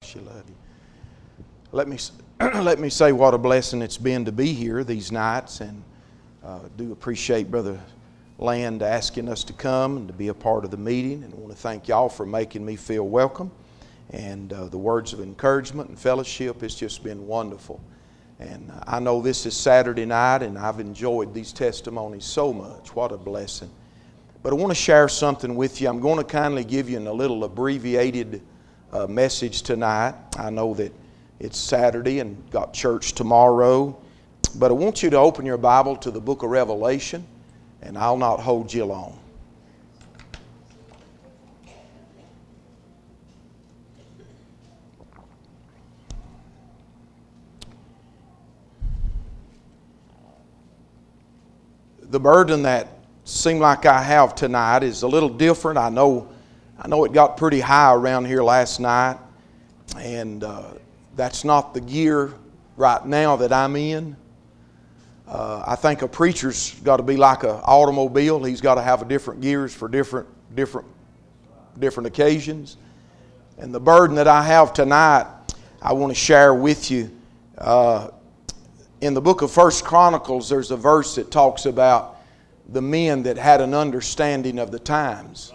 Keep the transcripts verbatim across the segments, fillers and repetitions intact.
She love you. Let me let me say what a blessing it's been to be here these nights, and uh, do appreciate Brother Land asking us to come and to be a part of the meeting. And I want to thank y'all for making me feel welcome. And uh, the words of encouragement and fellowship, it's just been wonderful. And uh, I know this is Saturday night, and I've enjoyed these testimonies so much. What a blessing. But I want to share something with you. I'm going to kindly give you a little abbreviated uh, message tonight. I know that it's Saturday and got church tomorrow. But I want you to open your Bible to the book of Revelation, and I'll not hold you long. The burden that seemed like I have tonight is a little different. I know, I know it got pretty high around here last night, and uh, that's not the gear right now that I'm in. Uh, I think a preacher's got to be like an automobile. He's got to have a different gears for different, different, different occasions. And the burden that I have tonight, I want to share with you. Uh, in the book of First Chronicles, there's a verse that talks about the men that had an understanding of the times.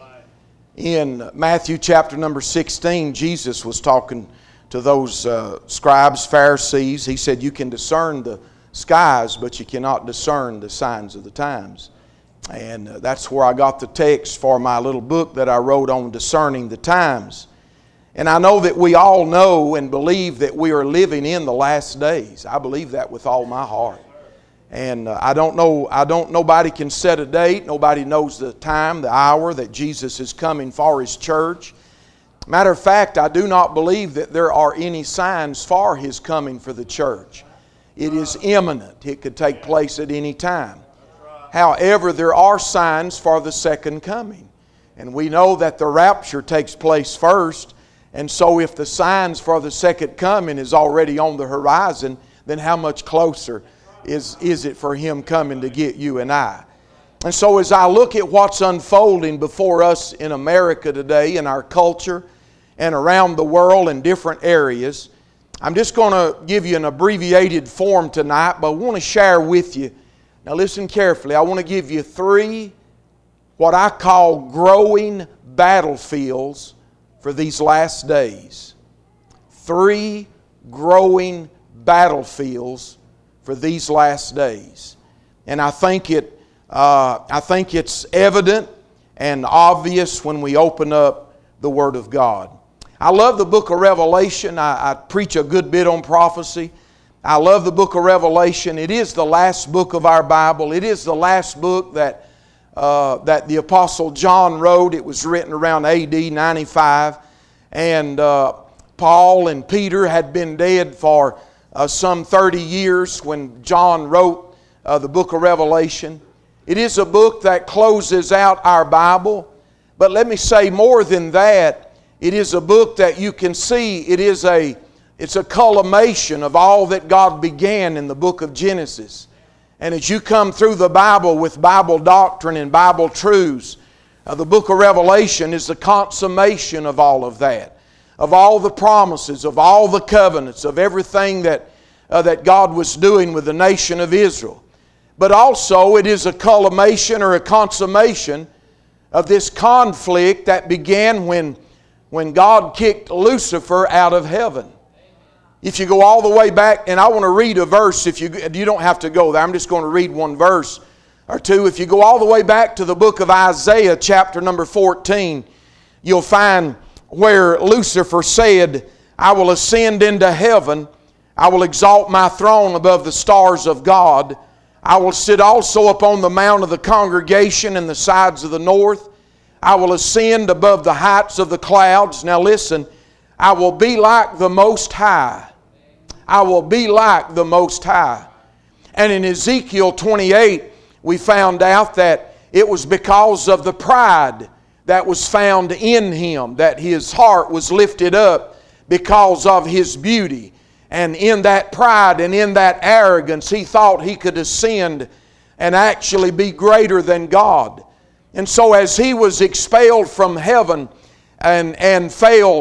In Matthew chapter number sixteen, Jesus was talking to those uh, scribes, Pharisees. He said, you can discern the skies, but you cannot discern the signs of the times. And uh, that's where I got the text for my little book that I wrote on discerning the times. And I know that we all know and believe that we are living in the last days. I believe that with all my heart. And uh, I don't know, I don't, nobody can set a date. Nobody knows the time, the hour that Jesus is coming for His church. Matter of fact, I do not believe that there are any signs for His coming for the church. It is imminent. It could take place at any time. However, there are signs for the second coming. And we know that the rapture takes place first. And so if the signs for the second coming is already on the horizon, then how much closer is, is it for Him coming to get you and I? And so as I look at what's unfolding before us in America today, in our culture, and around the world in different areas, I'm just going to give you an abbreviated form tonight, but I want to share with you. Now listen carefully. I want to give you three, what I call growing battlefields for these last days. Three growing battlefields for these last days. And I think it, uh, I think it's evident and obvious when we open up the Word of God. I love the book of Revelation. I, I preach a good bit on prophecy. I love the book of Revelation. It is the last book of our Bible. It is the last book that uh, that the Apostle John wrote. It was written around A D ninety-five. And uh, Paul and Peter had been dead for uh, some thirty years when John wrote uh, the book of Revelation. It is a book that closes out our Bible. But let me say more than that. It is a book that you can see, it is a, it's a culmination of all that God began in the book of Genesis. And as you come through the Bible with Bible doctrine and Bible truths, uh, the book of Revelation is the consummation of all of that. Of all the promises, of all the covenants, of everything that, uh, that God was doing with the nation of Israel. But also it is a culmination or a consummation of this conflict that began when When God kicked Lucifer out of heaven. If you go all the way back, and I want to read a verse, if you, you don't have to go there, I'm just going to read one verse or two. If you go all the way back to the book of Isaiah, chapter number fourteen, you'll find where Lucifer said, I will ascend into heaven, I will exalt my throne above the stars of God, I will sit also upon the mount of the congregation in the sides of the north, I will ascend above the heights of the clouds. Now listen, I will be like the Most High. I will be like the Most High. And in Ezekiel twenty-eight, we found out that it was because of the pride that was found in him, that his heart was lifted up because of his beauty. And in that pride and in that arrogance, he thought he could ascend and actually be greater than God. And so as he was expelled from heaven and, and fell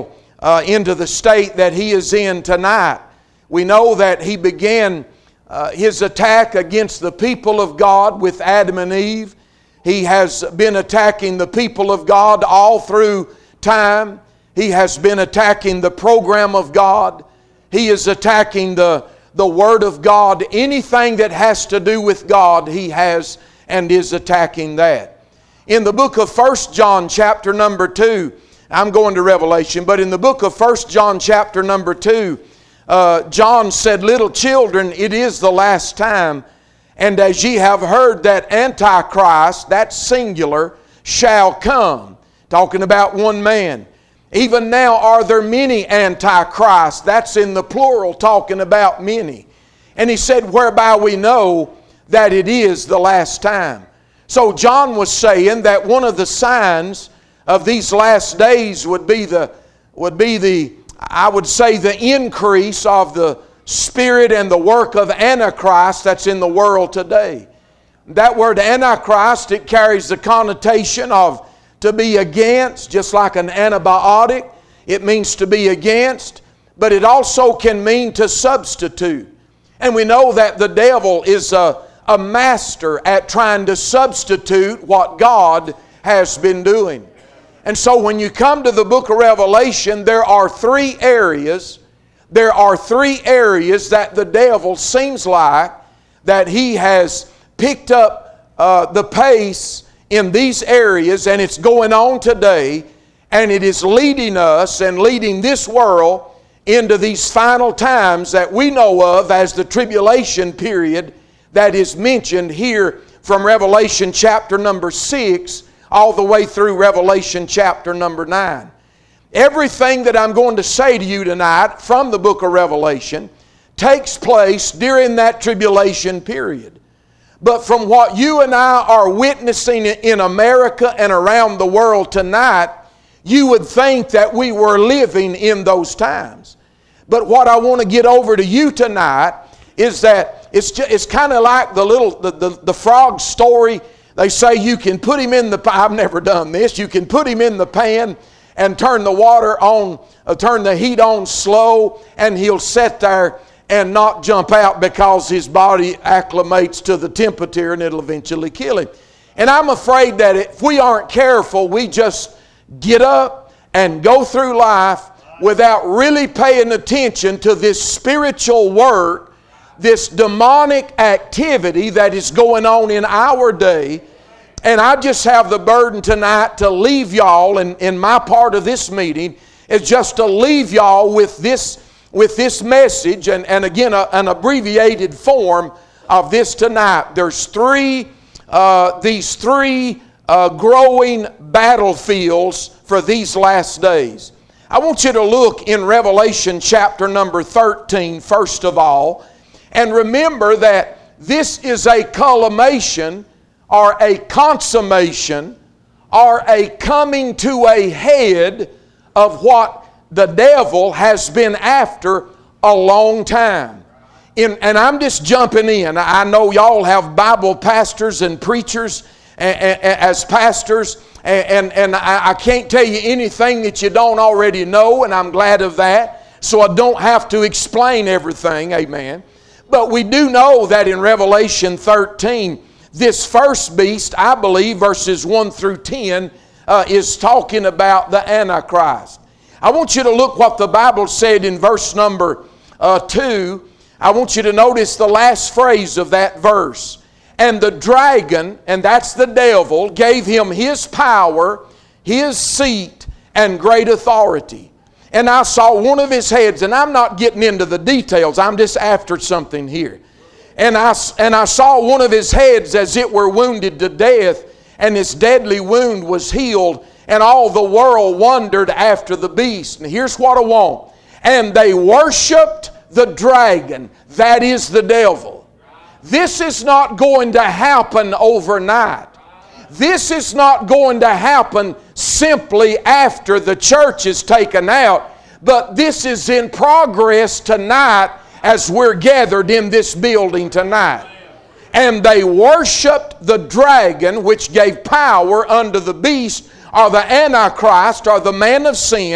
uh, into the state that he is in tonight. We know that he began uh, his attack against the people of God with Adam and Eve. He has been attacking the people of God all through time. He has been attacking the program of God. He is attacking the, the Word of God. Anything that has to do with God, he has and is attacking that. In the book of First John chapter number two, I'm going to Revelation, but in the book of First John chapter number two, uh, John said, "Little children, it is the last time, and as ye have heard that Antichrist," that's singular, "shall come," talking about one man. "Even now are there many antichrists," that's in the plural, talking about many. And he said, "whereby we know that it is the last time." So John was saying that one of the signs of these last days would be the, would be the, I would say, the increase of the spirit and the work of Antichrist that's in the world today. That word Antichrist, it carries the connotation of to be against, just like an antibiotic. It means to be against, but it also can mean to substitute. And we know that the devil is a, a master at trying to substitute what God has been doing. And so when you come to the book of Revelation, there are three areas, there are three areas that the devil seems like that he has picked up uh, the pace in these areas, and it's going on today, and it is leading us and leading this world into these final times that we know of as the tribulation period that is mentioned here from Revelation chapter number six all the way through Revelation chapter number nine. Everything that I'm going to say to you tonight from the book of Revelation takes place during that tribulation period. But from what you and I are witnessing in America and around the world tonight, you would think that we were living in those times. But what I want to get over to you tonight is that it's just, it's kind of like the little the, the, the frog story. They say you can put him in the pan. I've never done this. You can put him in the pan and turn the water on, uh, turn the heat on slow, and he'll sit there and not jump out because his body acclimates to the temperature, and it'll eventually kill him. And I'm afraid that if we aren't careful, we just get up and go through life without really paying attention to this spiritual work, this demonic activity that is going on in our day. And I just have the burden tonight to leave y'all, and in my part of this meeting is just to leave y'all with this with this message, and, and again, a, an abbreviated form of this tonight. There's three, uh, these three uh, growing battlefields for these last days. I want you to look in Revelation chapter number thirteen, first of all, and remember that this is a culmination or a consummation or a coming to a head of what the devil has been after a long time. In, and I'm just jumping in. I know y'all have Bible pastors and preachers and, and, as pastors, and, and, and I, I can't tell you anything that you don't already know, and I'm glad of that, so I don't have to explain everything, amen. But we do know that in Revelation thirteen, this first beast, I believe, verses one through ten, uh, is talking about the Antichrist. I want you to look what the Bible said in verse number uh, two. I want you to notice the last phrase of that verse. "And the dragon," and that's the devil, "gave him his power, his seat, and great authority. And I saw one of his heads," and I'm not getting into the details, I'm just after something here. And I, and I saw one of his heads as it were wounded to death, and his deadly wound was healed. And all the world wondered after the beast." And here's what I want. "And they worshiped the dragon," that is the devil. This is not going to happen overnight. This is not going to happen simply after the church is taken out. But this is in progress tonight as we're gathered in this building tonight. "And they worshiped the dragon, which gave power unto the beast," or the Antichrist, or the man of sin,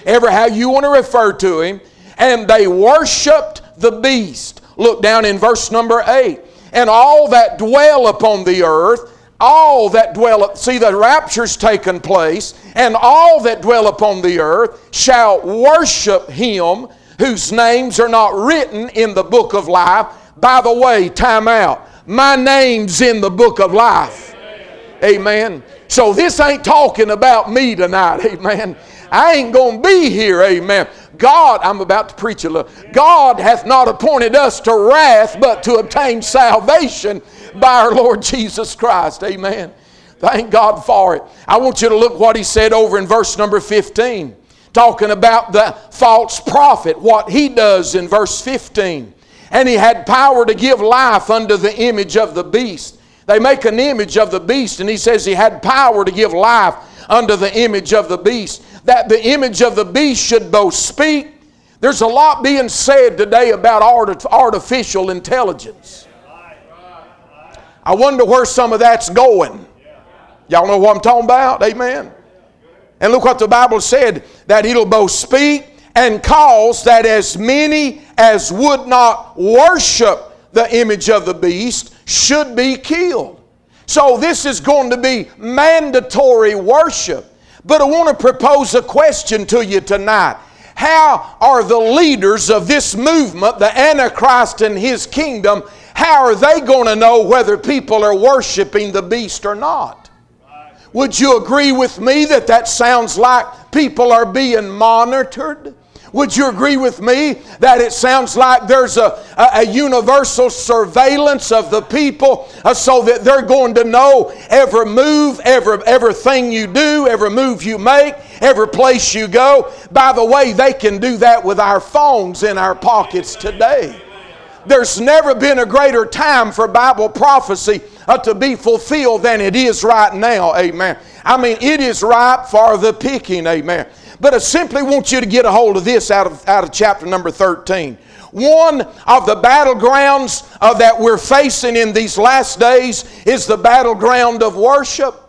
ever how you want to refer to him. And they worshiped the beast. Look down in verse number eight. And all that dwell upon the earth, all that dwell, see the rapture's taken place, and all that dwell upon the earth shall worship him whose names are not written in the book of life. By the way, time out. My name's in the book of life. Amen. So this ain't talking about me tonight. Amen. I ain't going to be here. Amen. God, I'm about to preach a little. God hath not appointed us to wrath, but to obtain salvation by our Lord Jesus Christ. Amen. Thank God for it. I want you to look what he said over in verse number fifteen. Talking about the false prophet, what he does in verse fifteen. And he had power to give life unto the image of the beast. They make an image of the beast, and he says he had power to give life unto the image of the beast. That the image of the beast should both speak. There's a lot being said today about art, artificial intelligence. I wonder where some of that's going. Y'all know what I'm talking about? Amen. And look what the Bible said, that it'll both speak and cause that as many as would not worship the image of the beast should be killed. So this is going to be mandatory worship. But I want to propose a question to you tonight. How are the leaders of this movement, the Antichrist and his kingdom, how are they going to know whether people are worshiping the beast or not? Would you agree with me that that sounds like people are being monitored? Would you agree with me that it sounds like there's a, a, a universal surveillance of the people uh, so that they're going to know every move, every, everything you do, every move you make, every place you go? By the way, they can do that with our phones in our pockets today. There's never been a greater time for Bible prophecy uh, to be fulfilled than it is right now. Amen. I mean, it is ripe for the picking. Amen. But I simply want you to get a hold of this out of, out of chapter number thirteen. One of the battlegrounds uh, that we're facing in these last days is the battleground of worship.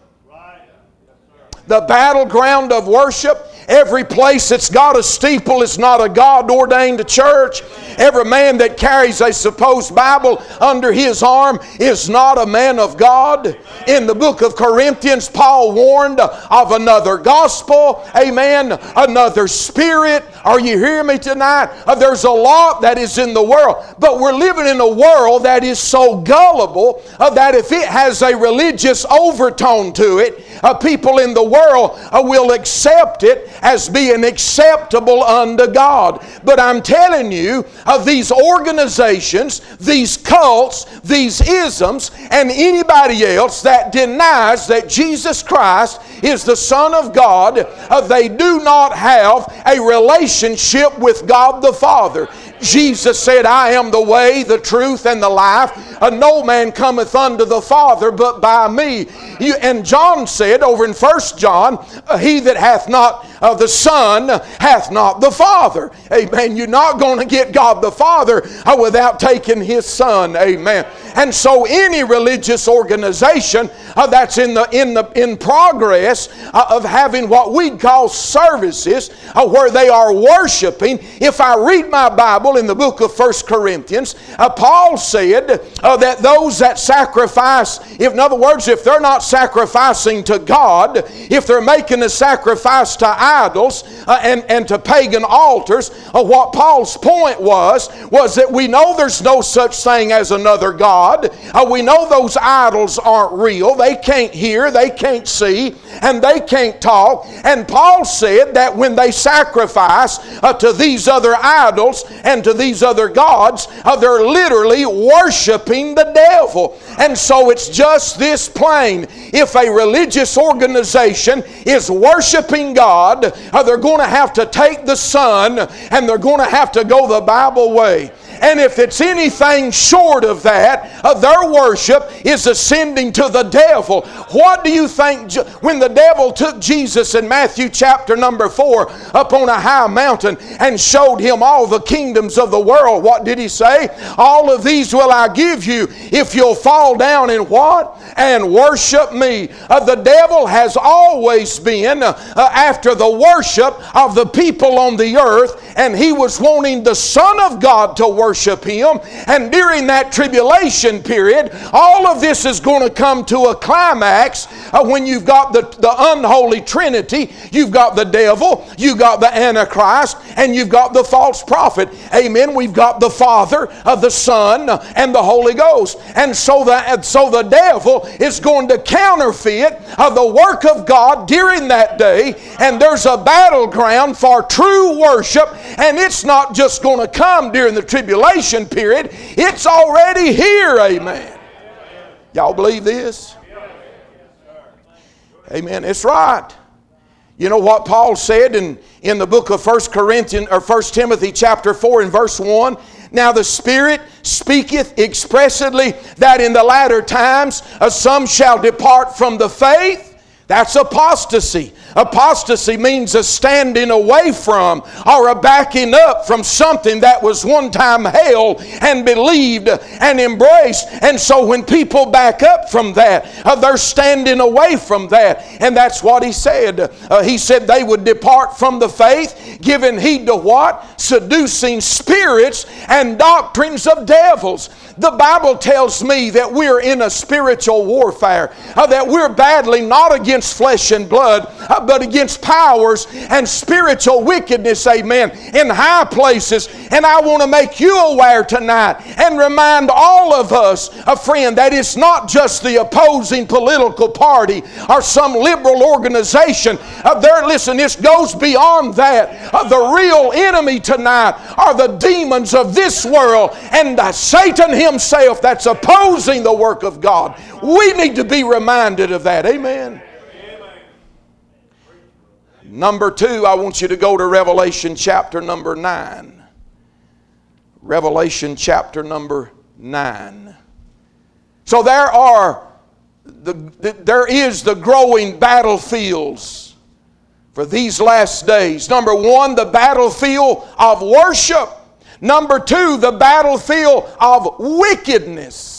The battleground of worship. Every place that's got a steeple is not a God-ordained church. Every man that carries a supposed Bible under his arm is not a man of God. In the book of Corinthians, Paul warned of another gospel. Amen. Another spirit. Are you hearing me tonight? Uh, there's a lot that is in the world. But we're living in a world that is so gullible uh, that if it has a religious overtone to it, uh, people in the world uh, will accept it as being acceptable unto God. But I'm telling you, of these organizations, these cults, these isms, and anybody else that denies that Jesus Christ is the Son of God, uh, they do not have a relationship with God the Father. Jesus said, I am the way, the truth, and the life. Uh, no man cometh unto the Father but by me. You, and John said over in First John, uh, he that hath not uh, the Son hath not the Father. Amen. You're not going to get God the Father uh, without taking His Son. Amen. And so any religious organization uh, that's in the in the in progress uh, of having what we call services uh, where they are worshiping. If I read my Bible in the book of First Corinthians, uh, Paul said uh, that those that sacrifice, if in other words, if they're not sacrificing to God, if they're making a sacrifice to idols uh, and, and to pagan altars, uh, what Paul's point was, was that we know there's no such thing as another God. Uh, we know those idols aren't real. They can't hear, they can't see, and they can't talk. And Paul said that when they sacrifice uh, to these other idols and to these other gods, uh, they're literally worshiping the devil. And so it's just this plain. If a religious organization is worshiping God, uh, they're going to have to take the Son and they're going to have to go the Bible way. And if it's anything short of that, uh, their worship is ascending to the devil. What do you think when the devil took Jesus in Matthew chapter number four up on a high mountain and showed him all the kingdoms kingdoms of the world. What did He say? All of these will I give you if you'll fall down and what? And worship me. Uh, the devil has always been uh, uh, after the worship of the people on the earth, and he was wanting the Son of God to worship Him. And during that tribulation period, all of this is going to come to a climax uh, when you've got the, the unholy Trinity. You've got the devil, you've got the Antichrist, and you've got the false prophet. Amen. We've got the Father, uh, the Son, uh, and the Holy Ghost. And so the, and so the devil is going to counterfeit uh, the work of God during that day. And there's a battleground for true worship. And it's not just going to come during the tribulation period. It's already here. Amen. Y'all believe this? Amen. It's right. You know what Paul said in, in the book of First Corinthians or First Timothy chapter four and verse one? Now the Spirit speaketh expressly that in the latter times uh, some shall depart from the faith. That's apostasy. Apostasy means a standing away from or a backing up from something that was one time held and believed and embraced. And so when people back up from that, uh, they're standing away from that. And that's what he said. Uh, he said they would depart from the faith, giving heed to what? Seducing spirits and doctrines of devils. The Bible tells me that we're in a spiritual warfare, uh, that we're battling not against flesh and blood, uh, but against powers and spiritual wickedness, amen, in high places. And I want to make you aware tonight and remind all of us, a friend, that it's not just the opposing political party or some liberal organization. Uh, there, listen, this goes beyond that. Uh, the real enemy tonight are the demons of this world and uh, Satan himself that's opposing the work of God. We need to be reminded of that. Amen. Number two, I want you to go to Revelation chapter number nine. Revelation chapter number nine. So there are, the, the, there is the growing battlefields for these last days. Number one, the battlefield of worship. Number two, the battlefield of wickedness.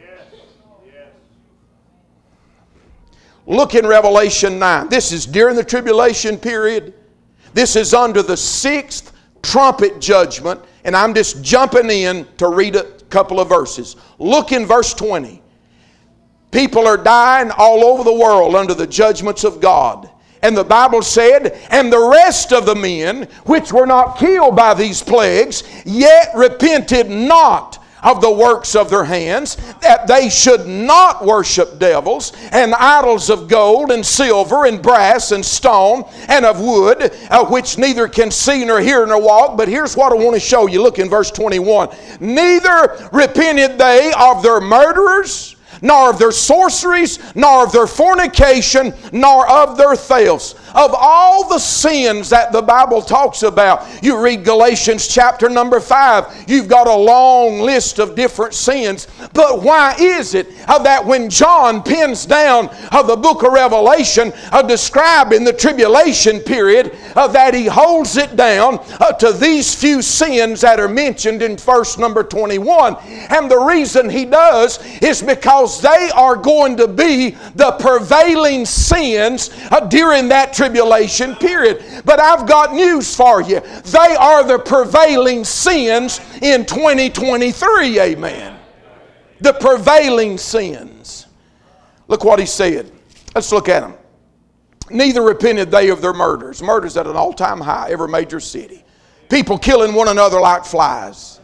Look in Revelation nine. This is during the tribulation period. This is under the sixth trumpet judgment. And I'm just jumping in to read a couple of verses. Look in verse twenty. People are dying all over the world under the judgments of God. And the Bible said, and the rest of the men which were not killed by these plagues, yet repented not of the works of their hands, that they should not worship devils and idols of gold and silver and brass and stone and of wood, uh, which neither can see nor hear nor walk. But here's what I want to show you. Look in verse twenty-one. Neither repented they of their murderers, nor of their sorceries, nor of their fornication, nor of their thefts. Of all the sins that the Bible talks about, you read Galatians chapter number five, you've got a long list of different sins. But why is it uh, that when John pens down uh, the book of Revelation uh, describing the tribulation period, uh, that he holds it down uh, to these few sins that are mentioned in verse number twenty-one? And the reason he does is because they are going to be the prevailing sins uh, during that tribulation period. But I've got news for you. They are the prevailing sins in twenty twenty-three. Amen. The prevailing sins. Look what he said. Let's look at them. Neither repented they of their murders. Murders at an all-time high, every major city. People killing one another like flies.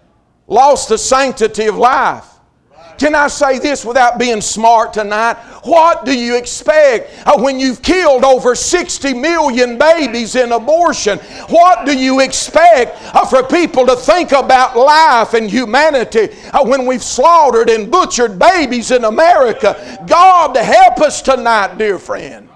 Lost the sanctity of life. Can I say this without being smart tonight? What do you expect uh, when you've killed over sixty million babies in abortion? What do you expect uh, for people to think about life and humanity uh, when we've slaughtered and butchered babies in America? God help us tonight, dear friend.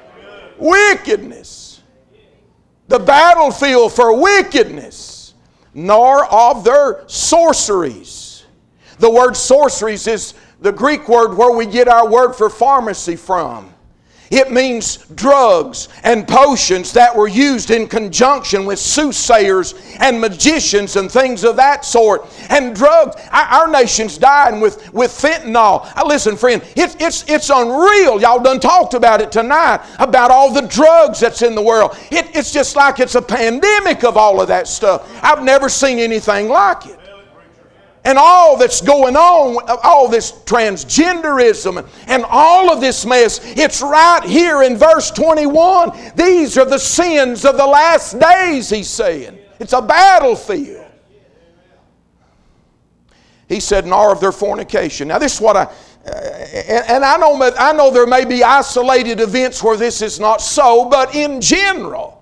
Wickedness. The battlefield for wickedness. Nor of their sorceries. The word sorceries is the Greek word where we get our word for pharmacy from. It means drugs and potions that were used in conjunction with soothsayers and magicians and things of that sort. And drugs, our nation's dying with, with fentanyl. Now, listen, friend, it, it's, it's unreal. Y'all done talked about it tonight, about all the drugs that's in the world. It, it's just like it's a pandemic of all of that stuff. I've never seen anything like it. And all that's going on, all this transgenderism and all of this mess, it's right here in verse twenty-one. These are the sins of the last days, he's saying. It's a battlefield. He said, nor of their fornication. Now this is what I, and, and I know, I know there may be isolated events where this is not so, but in general,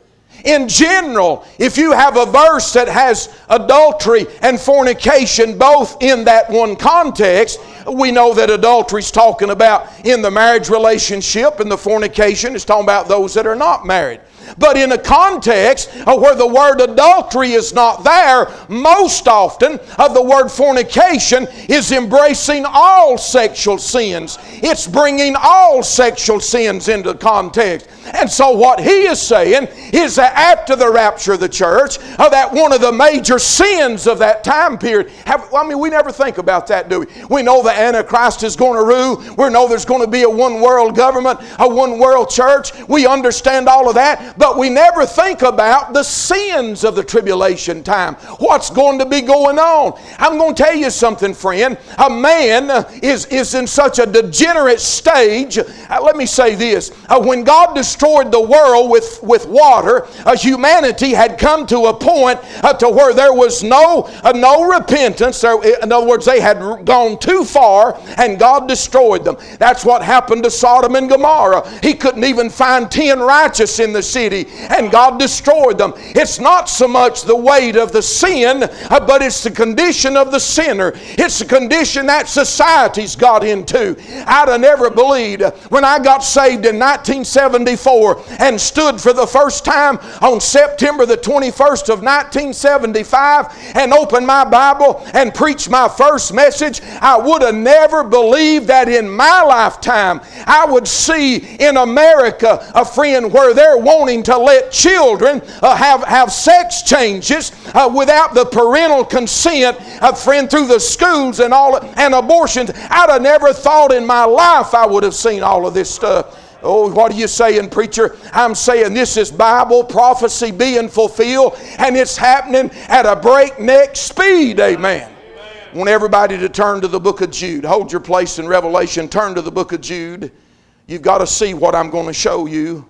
In general, if you have a verse that has adultery and fornication both in that one context, we know that adultery is talking about in the marriage relationship, and the fornication is talking about those that are not married. But in a context where the word adultery is not there, most often of the word fornication is embracing all sexual sins. It's bringing all sexual sins into context. And so what he is saying is that after the rapture of the church, uh, that one of the major sins of that time period, have, I mean, we never think about that, do we? We know the Antichrist is going to rule. We know there's going to be a one world government, a one world church. We understand all of that, but we never think about the sins of the tribulation time. What's going to be going on? I'm going to tell you something, friend. A man is, is in such a degenerate stage. Uh, let me say this. Uh, when God destroyed the world with, with water, uh, humanity had come to a point uh, to where there was no, uh, no repentance. There, in other words, they had gone too far and God destroyed them. That's what happened to Sodom and Gomorrah. He couldn't even find ten righteous in the city and God destroyed them. It's not so much the weight of the sin, uh, but it's the condition of the sinner. It's the condition that society's got into. I'd have never believed uh, when I got saved in nineteen seventy-four and stood for the first time on September the twenty-first of nineteen seventy-five and opened my Bible and preached my first message, I would have never believed that in my lifetime I would see in America a friend where they're wanting to let children uh, have, have sex changes uh, without the parental consent of friend through the schools and all and abortions. I'd have never thought in my life I would have seen all of this stuff. Oh, what are you saying, preacher? I'm saying this is Bible prophecy being fulfilled, and it's happening at a breakneck speed. Amen. I want everybody to turn to the book of Jude. Hold your place in Revelation. Turn to the book of Jude. You've got to see what I'm going to show you.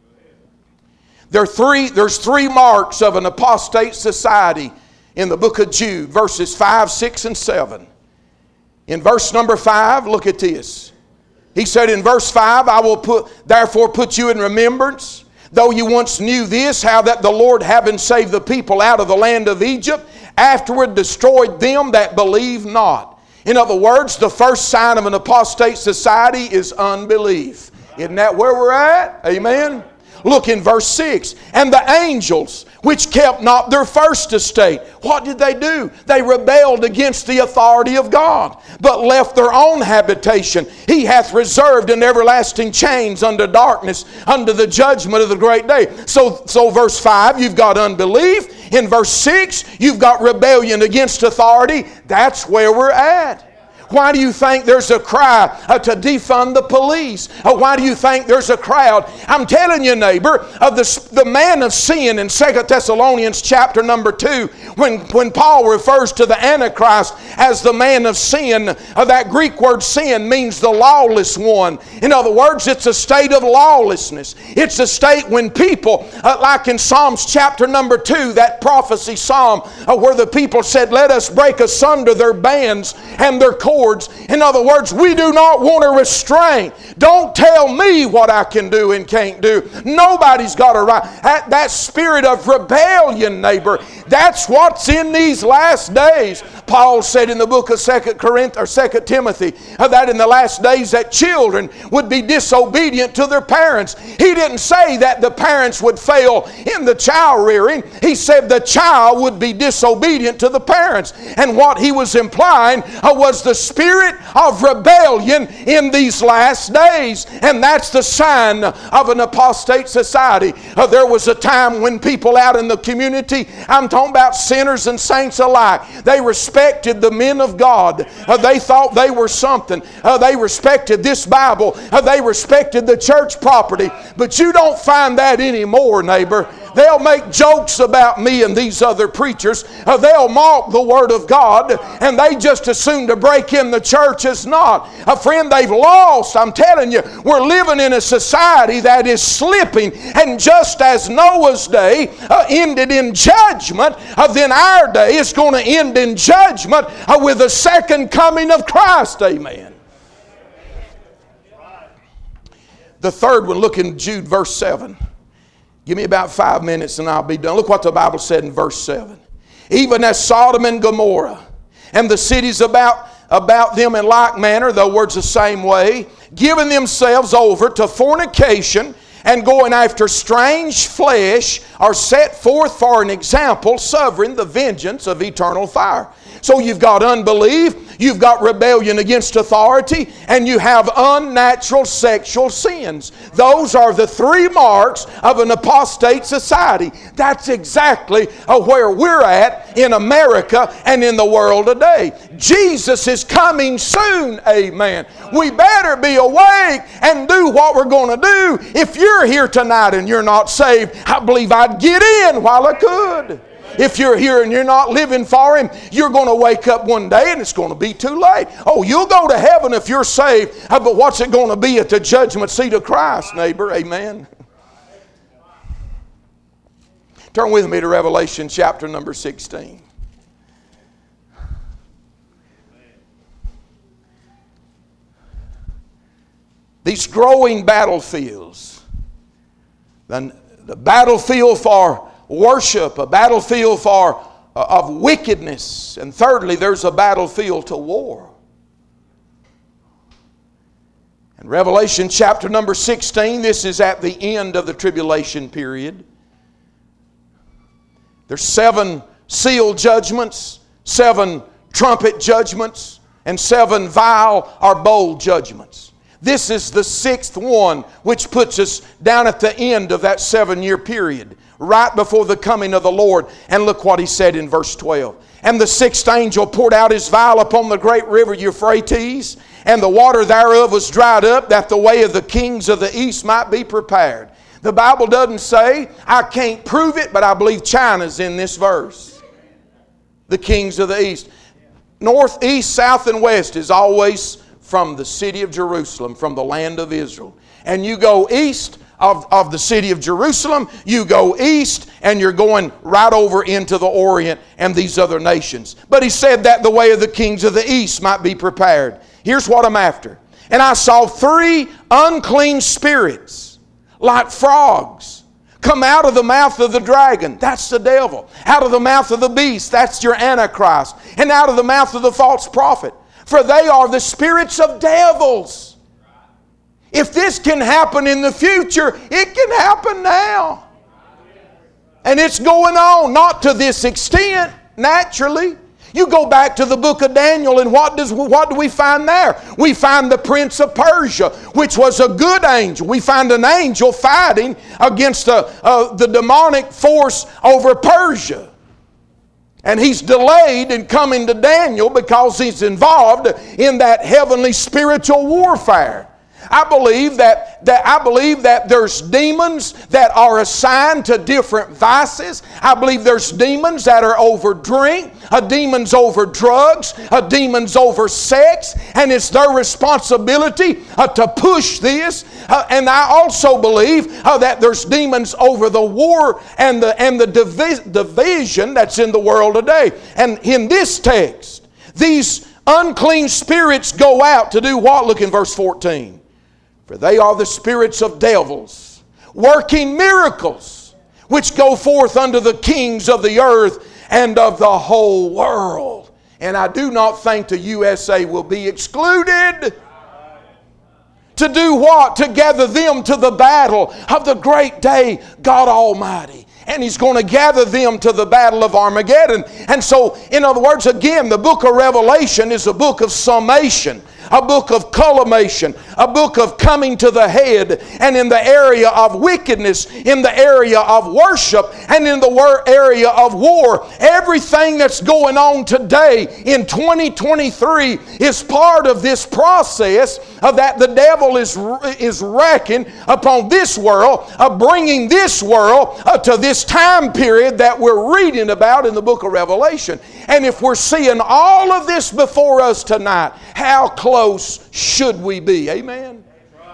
There are three, there's three marks of an apostate society in the book of Jude, verses five, six, and seven. In verse number five, look at this. He said in verse five, I will put, therefore put you in remembrance, though you once knew this, how that the Lord, having saved the people out of the land of Egypt, afterward destroyed them that believe not. In other words, the first sign of an apostate society is unbelief. Isn't that where we're at? Amen. Look in verse six. And the angels which kept not their first estate. What did they do? They rebelled against the authority of God, but left their own habitation. He hath reserved in everlasting chains under darkness, under the judgment of the great day. So, so verse five, you've got unbelief. In verse six, you've got rebellion against authority. That's where we're at. Why do you think there's a cry uh, to defund the police? Uh, why do you think there's a crowd? I'm telling you, neighbor, of the, the man of sin in Second Thessalonians chapter number two, when, when Paul refers to the Antichrist as the man of sin, uh, that Greek word sin means the lawless one. In other words, it's a state of lawlessness. It's a state when people, uh, like in Psalms chapter number two, that prophecy psalm, uh, where the people said, let us break asunder their bands and their cords. In other words, we do not want to restrain. Don't tell me what I can do and can't do. Nobody's got a right. That, that spirit of rebellion, neighbor, that's what's in these last days. Paul said in the book of Second Corinthians or Second Timothy uh, that in the last days that children would be disobedient to their parents. He didn't say that the parents would fail in the child rearing. He said the child would be disobedient to the parents. And what he was implying uh, was the spirit of rebellion in these last days, and that's the sign of an apostate society. Uh, there was a time when people out in the community, I'm talking about sinners and saints alike, they respected the men of God. Uh, they thought they were something. Uh, they respected this Bible. Uh, they respected the church property. But you don't find that anymore, neighbor. They'll make jokes about me and these other preachers. Uh, they'll mock the Word of God, and they just as soon to break in the church as not. A friend, they've lost. I'm telling you, we're living in a society that is slipping. And just as Noah's day uh, ended in judgment, uh, then our day is going to end in judgment uh, with the second coming of Christ. Amen. The third one, look in Jude verse seven. Give me about five minutes and I'll be done. Look what the Bible said in verse seven. Even as Sodom and Gomorrah and the cities about, about them in like manner, the words the same way, giving themselves over to fornication and going after strange flesh, are set forth for an example, suffering the vengeance of eternal fire. So you've got unbelief, you've got rebellion against authority, and you have unnatural sexual sins. Those are the three marks of an apostate society. That's exactly where we're at in America and in the world today. Jesus is coming soon, amen. We better be awake and do what we're going to do. If you're here tonight and you're not saved, I believe I'd get in while I could. If you're here and you're not living for Him, you're going to wake up one day and it's going to be too late. Oh, you'll go to heaven if you're saved, but what's it going to be at the judgment seat of Christ, neighbor? Amen. Turn with me to Revelation chapter number sixteen. These growing battlefields, the, the battlefield for worship, a battlefield for uh, of wickedness, and thirdly, there's a battlefield to war. In Revelation chapter number sixteen, this is at the end of the tribulation period. There's seven seal judgments, seven trumpet judgments, and seven vial or bowl judgments. This is the sixth one, which puts us down at the end of that seven-year period, right before the coming of the Lord. And look what he said in verse twelve. And the sixth angel poured out his vial upon the great river Euphrates, and the water thereof was dried up, that the way of the kings of the east might be prepared. The Bible doesn't say, I can't prove it, but I believe China's in this verse. The kings of the east. North, east, south, and west is always from the city of Jerusalem, from the land of Israel. And you go east of, of the city of Jerusalem, you go east, and you're going right over into the Orient and these other nations. But he said that the way of the kings of the east might be prepared. Here's what I'm after. And I saw three unclean spirits, like frogs, come out of the mouth of the dragon. That's the devil. Out of the mouth of the beast. That's your Antichrist. And out of the mouth of the false prophet. For they are the spirits of devils. If this can happen in the future, it can happen now. And it's going on, not to this extent, naturally. You go back to the book of Daniel, and what does what do we find there? We find the prince of Persia, which was a good angel. We find an angel fighting against the, uh, the demonic force over Persia. And he's delayed in coming to Daniel because he's involved in that heavenly spiritual warfare. I believe that, that I believe that there's demons that are assigned to different vices. I believe there's demons that are over drink, a demons over drugs, a demons over sex, and it's their responsibility uh, to push this. Uh, and I also believe uh, that there's demons over the war and the and the divi- division that's in the world today. And in this text, these unclean spirits go out to do what? Look in verse fourteen. For they are the spirits of devils, working miracles, which go forth unto the kings of the earth and of the whole world. And I do not think the U S A will be excluded. To do what? To gather them to the battle of the great day, God Almighty. and He's going to gather them to the battle of Armageddon. And so, in other words, again, the book of Revelation is a book of summation, a book of culmination, a book of coming to the head, and in the area of wickedness, in the area of worship, and in the area of war. Everything that's going on today in twenty twenty-three is part of this process of that the devil is, is wrecking upon this world, of bringing this world uh, to this time period that we're reading about in the book of Revelation. And if we're seeing all of this before us tonight, how close should we be? Amen?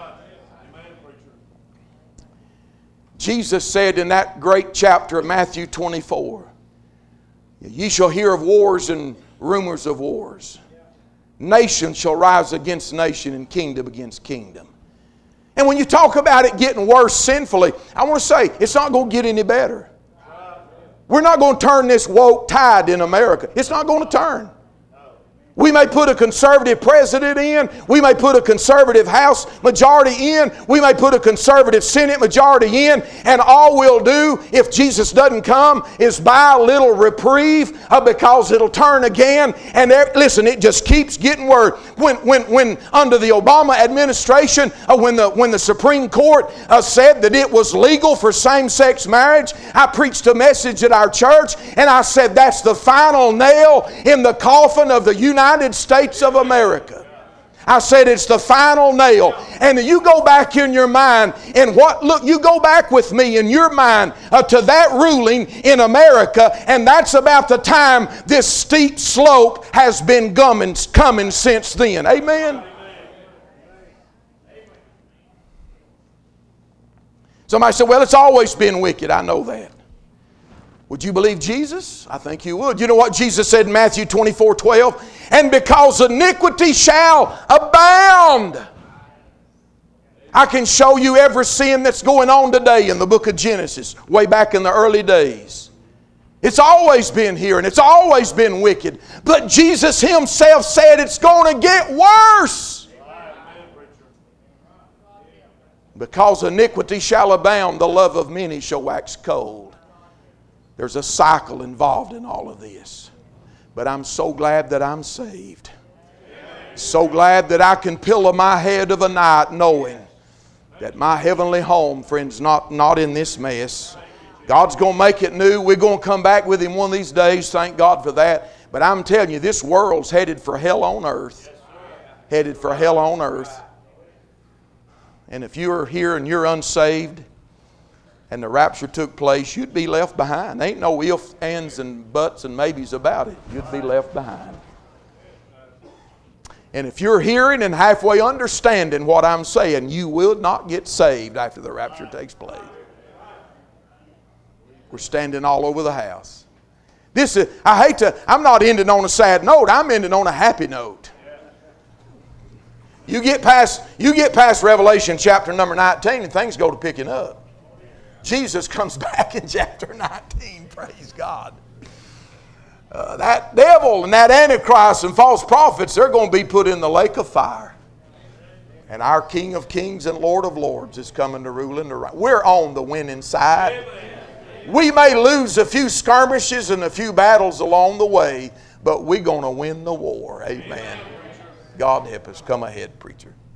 Jesus said in that great chapter of Matthew twenty-four, ye shall hear of wars and rumors of wars. Nation shall rise against nation and kingdom against kingdom. And when you talk about it getting worse sinfully, I want to say it's not going to get any better. We're not going to turn this woke tide in America. It's not going to turn. We may put a conservative president in. We may put a conservative House majority in. We may put a conservative Senate majority in. And all we'll do, if Jesus doesn't come, is buy a little reprieve uh, because it'll turn again. And there, listen, it just keeps getting worse. When, when, when under the Obama administration, uh, when, the, when the Supreme Court uh, said that it was legal for same-sex marriage, I preached a message at our church, and I said that's the final nail in the coffin of the United United States of America. I said it's the final nail. And you go back in your mind and what, look, you go back with me in your mind uh, to that ruling in America, and that's about the time this steep slope has been coming, coming since then. Amen? Somebody said, well, it's always been wicked. I know that. Would you believe Jesus? I think you would. You know what Jesus said in Matthew twenty-four twelve? And because iniquity shall abound. I can show you every sin that's going on today in the book of Genesis, way back in the early days. It's always been here and it's always been wicked. But Jesus Himself said it's going to get worse. Because iniquity shall abound, the love of many shall wax cold. There's a cycle involved in all of this. But I'm so glad that I'm saved. So glad that I can pillow my head of a night knowing that my heavenly home, friends, not, not in this mess. God's going to make it new. We're going to come back with Him one of these days. Thank God for that. But I'm telling you, this world's headed for hell on earth. Headed for hell on earth. And if you're here and you're unsaved, and the rapture took place, you'd be left behind. There ain't no ifs, ands, and buts and maybes about it. You'd be left behind. And if you're hearing and halfway understanding what I'm saying, you will not get saved after the rapture takes place. We're standing all over the house. This is, I hate to, I'm not ending on a sad note. I'm ending on a happy note. You get past, you get past Revelation chapter number nineteen and things go to picking up. Jesus comes back in chapter nineteen. Praise God. Uh, that devil and that Antichrist and false prophets, they're going to be put in the lake of fire. And our King of Kings and Lord of Lords is coming to rule in the right. We're on the winning side. We may lose a few skirmishes and a few battles along the way, but we're going to win the war. Amen. God help us. Come ahead, preacher.